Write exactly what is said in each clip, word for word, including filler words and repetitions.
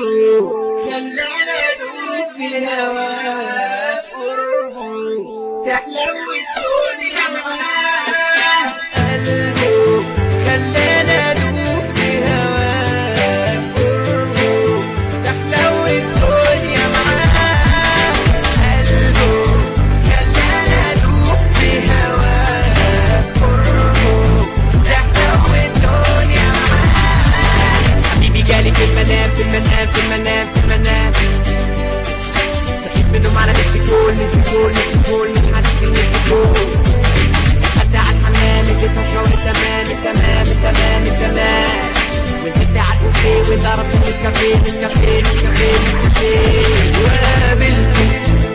قربه خلاني ادوب في هواه في قربه تحلو الدنيا معاه قلبه خلاني ادوب في هواه في قربه تحلو الدنيا معاه قلبه خلاني ادوب في هواه في قربه تحلو الدنيا معاه حبيبي جالي في المنام في المنام في المنام في المنام صحيت من النوم على نفسي كل نفسي كل نفسي كل مش حاسس اني بكون خدت على الحمام اديتها شعور التمام التمام التمام التمام ونزلت على الكافيه وضربت نسكافيه نسكافيه نسكافيه نسكافيه وقابلته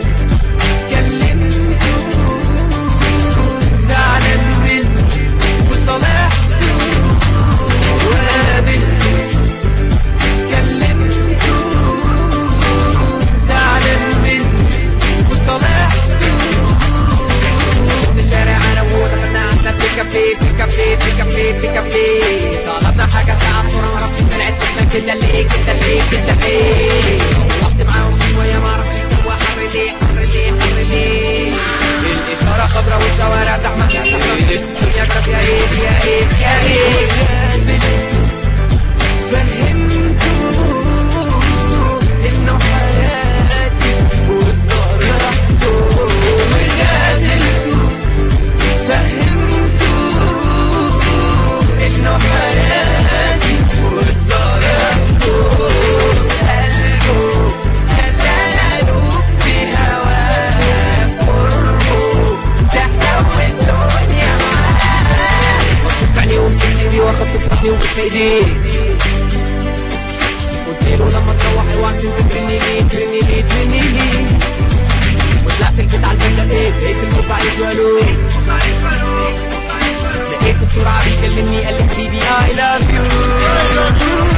كلمته زعلان منه وصالحته وقابلته كلمته زعلان منه وصالحته شفت شارع انا وهو دخلنا عندنا في كافيه في كافيه في كافيه في كافيه طلبنا حاجه ساعه بسرعه معرفش طلعت سخنه كده ليه كده ليه كده ليه وقفت معاهم شويه معرفش هو حر ليه حر ليه حر ليه الاشاره خضرا والشوارع زحمه زحمه الدنيا جرى فيها ايه فيها ايه فيها ايه فهمته انه حياتي وصرحته وجادلته فهمته انه حياتي وصرحته قلبه خلاني ادوب في هواه في قربه تحلو الدنيا معاه بصيت عليه ومسكت ايدي واخدته في حضني وبوست ايديه قلتله لما تروح اوعى تنسى ترني ليه ترني ليه ترني ليه وطلعت البيت على الباب لقيت لقيت المربع يسألوا لقيت بسرعة بيكلمني قال لي حبيبي I love you